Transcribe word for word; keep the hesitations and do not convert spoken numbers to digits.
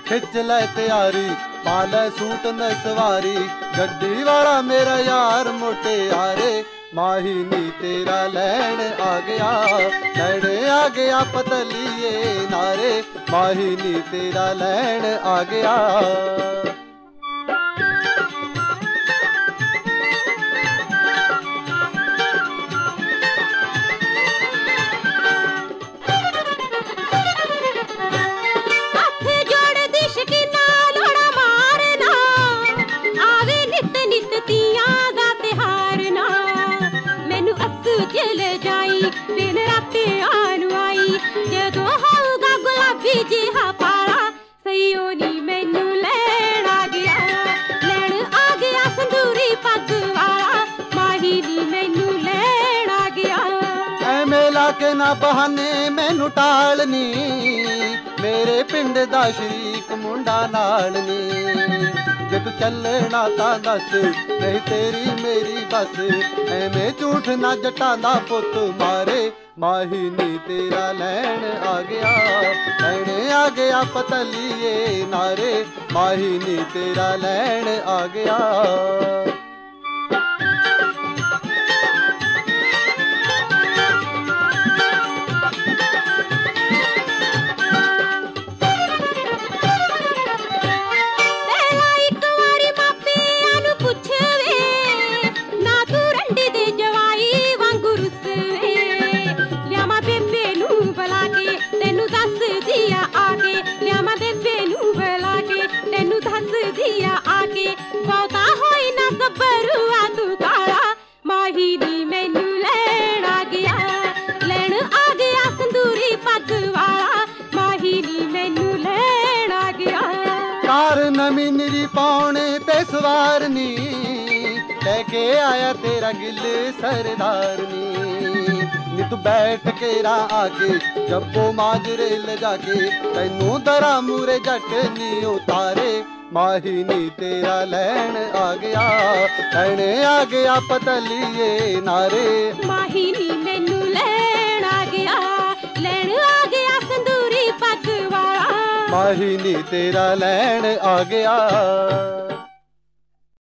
खिच लै तैयारी पाले सूट न सवारी गड्डी वाला मेरा यार मोटे यारे माही नी तेरा लैन आ गया लैन आ गया पतलिए नारे माही नी तेरा लैन आ गया। चले जाई दिन रात आनू आई जदों होगा गुलाबी जिहा पाला सईओ नी मैनू लैण आ गया लैण आ गया संदूरी पग वाला माही नी मैनू लैण आ गया। ऐवें ला के ना बहाने मैनू टालनी मेरे पिंड दा शरीक मुंडा नाल नी जे तू चलना तां दस नहीं तेरी मेरी बस ऐवें झूठ ना जटां दा पुत मारे माही नी तेरा लैन आ गया लैन आ गया पतलिए नारे माही नी तेरा लैन आ गया। कार नवी निरी पाने ते सवारनी लेके आया तेरा गिल सरदार नी नी तू बैठ के रा आके जब्बो माजरे ले जाके तैनू दरा मूरे जट नी उतारे माही नी तेरा लैन आ गया लैन आ गया पतलिए नारे माही नी मैनू लैन आ गया लैन आ गया संदूरी पग वाला माही नी तेरा लैन आ गया।